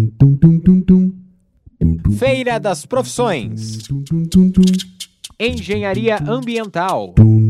Feira das Profissões. Engenharia Ambiental.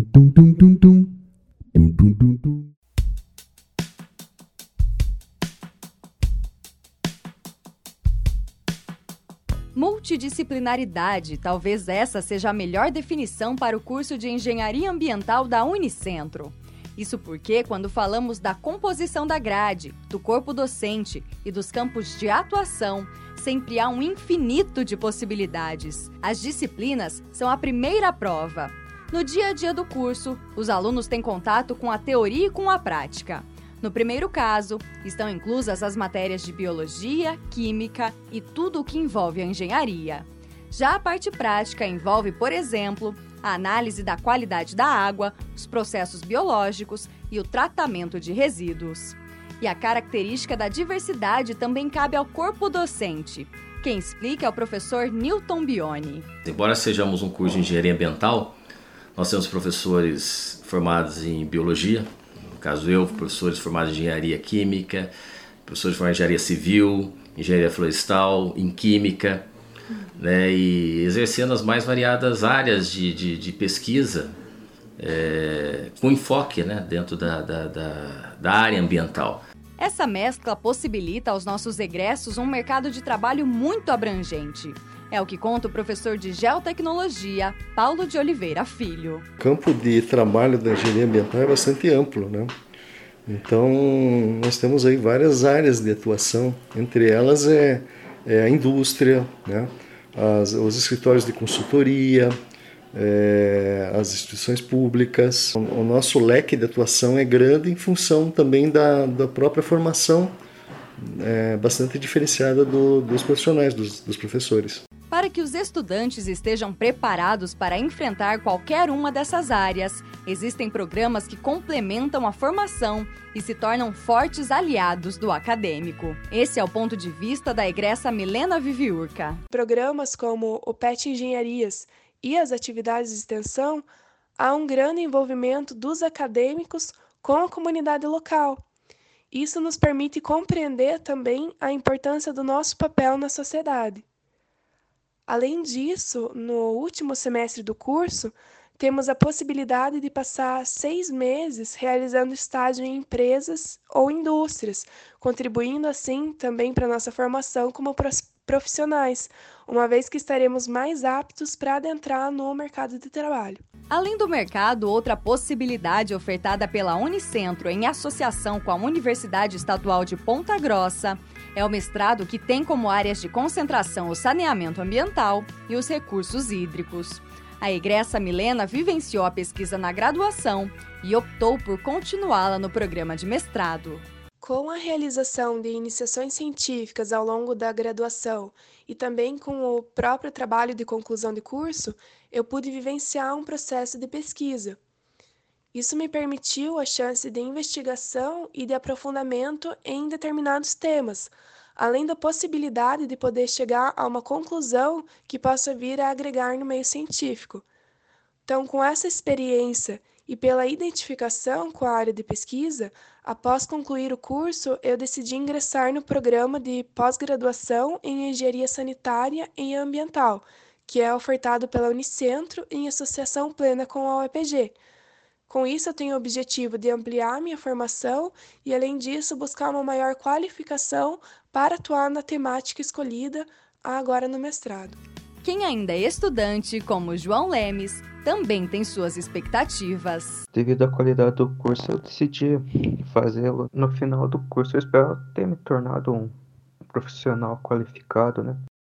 Multidisciplinaridade, talvez essa seja a melhor definição para o curso de Engenharia Ambiental da Unicentro. Isso porque, quando falamos da composição da grade, do corpo docente e dos campos de atuação, sempre há um infinito de possibilidades. As disciplinas são a primeira prova. No dia a dia do curso, os alunos têm contato com a teoria e com a prática. No primeiro caso, estão inclusas as matérias de biologia, química e tudo o que envolve a engenharia. Já a parte prática envolve, por exemplo, a análise da qualidade da água, os processos biológicos e o tratamento de resíduos. E a característica da diversidade também cabe ao corpo docente. Quem explica é o professor Newton Bioni. Embora sejamos um curso de engenharia ambiental, nós temos professores formados em biologia, no caso eu, professores formados em engenharia química, professores formados em engenharia civil, engenharia florestal, em química, né, e exercendo as mais variadas áreas de pesquisa com enfoque, né, dentro da área ambiental. Essa mescla possibilita aos nossos egressos um mercado de trabalho muito abrangente. É o que conta o professor de Geotecnologia, Paulo de Oliveira Filho. O campo de trabalho da engenharia ambiental é bastante amplo, né? Então, nós temos aí várias áreas de atuação, entre elas a indústria, né? Os escritórios de consultoria, as instituições públicas. O nosso leque de atuação é grande em função também da própria formação bastante diferenciada dos profissionais, dos professores. Para que os estudantes estejam preparados para enfrentar qualquer uma dessas áreas, existem programas que complementam a formação e se tornam fortes aliados do acadêmico. Esse é o ponto de vista da egressa Milena Viviurca. Programas como o PET Engenharias e as atividades de extensão, há um grande envolvimento dos acadêmicos com a comunidade local. Isso nos permite compreender também a importância do nosso papel na sociedade. Além disso, no último semestre do curso, temos a possibilidade de passar 6 meses realizando estágio em empresas ou indústrias, contribuindo assim também para a nossa formação como profissionais, uma vez que estaremos mais aptos para adentrar no mercado de trabalho. Além do mercado, outra possibilidade ofertada pela Unicentro em associação com a Universidade Estadual de Ponta Grossa é o mestrado, que tem como áreas de concentração o saneamento ambiental e os recursos hídricos. A egressa Milena vivenciou a pesquisa na graduação e optou por continuá-la no programa de mestrado. Com a realização de iniciações científicas ao longo da graduação e também com o próprio trabalho de conclusão de curso, eu pude vivenciar um processo de pesquisa. Isso me permitiu a chance de investigação e de aprofundamento em determinados temas, além da possibilidade de poder chegar a uma conclusão que possa vir a agregar no meio científico. Então, com essa experiência e pela identificação com a área de pesquisa, após concluir o curso, eu decidi ingressar no programa de pós-graduação em Engenharia Sanitária e Ambiental, que é ofertado pela Unicentro em associação plena com a UEPG. Com isso, eu tenho o objetivo de ampliar minha formação e, além disso, buscar uma maior qualificação para atuar na temática escolhida agora no mestrado. Quem ainda é estudante, como João Lemes, também tem suas expectativas. Devido à qualidade do curso, eu decidi fazê-lo no final do curso. Eu espero ter me tornado um profissional qualificado, né?